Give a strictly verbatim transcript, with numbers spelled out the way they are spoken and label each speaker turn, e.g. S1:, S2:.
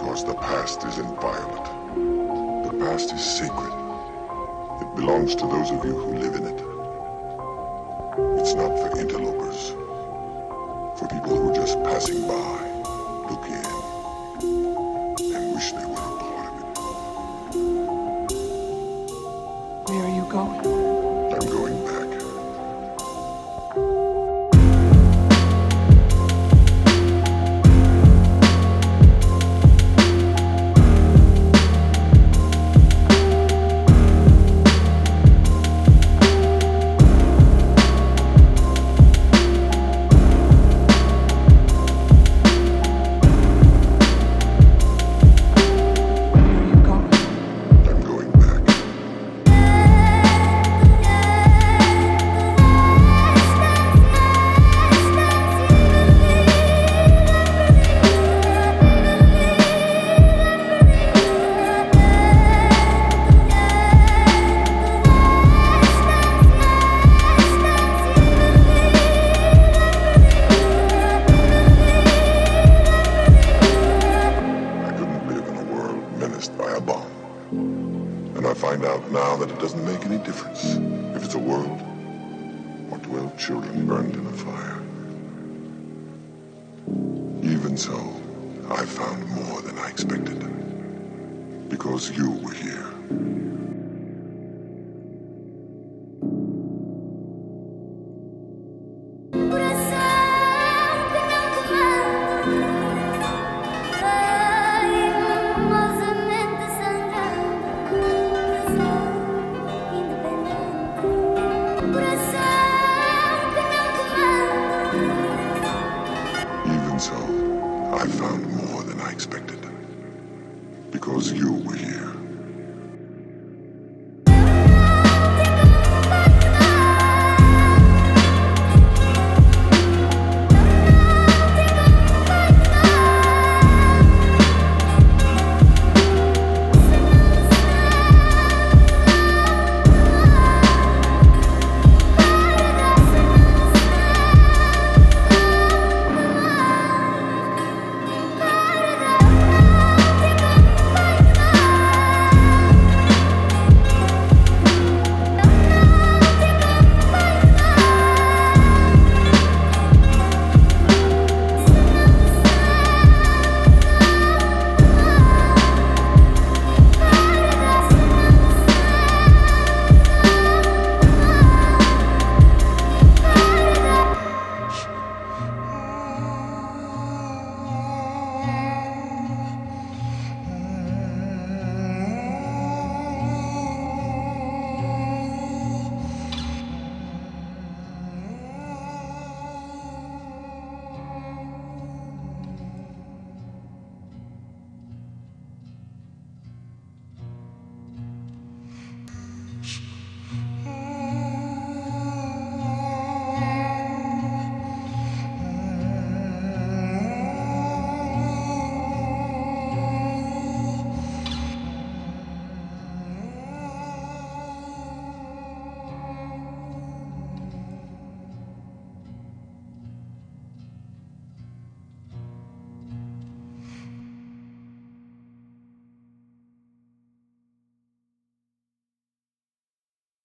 S1: Because the past is inviolate. The past is sacred. It belongs to those of you who live in it. It's not for interlopers. For people who are just passing by, look in, and wish they were a part of it.
S2: Where are you going?
S1: I'm going back. By a bomb. And I find out now that it doesn't make any difference if it's a world or twelve children burned in a fire. Even so, I found more than I expected. Because you were here. So, I found more than I expected. Because you were here.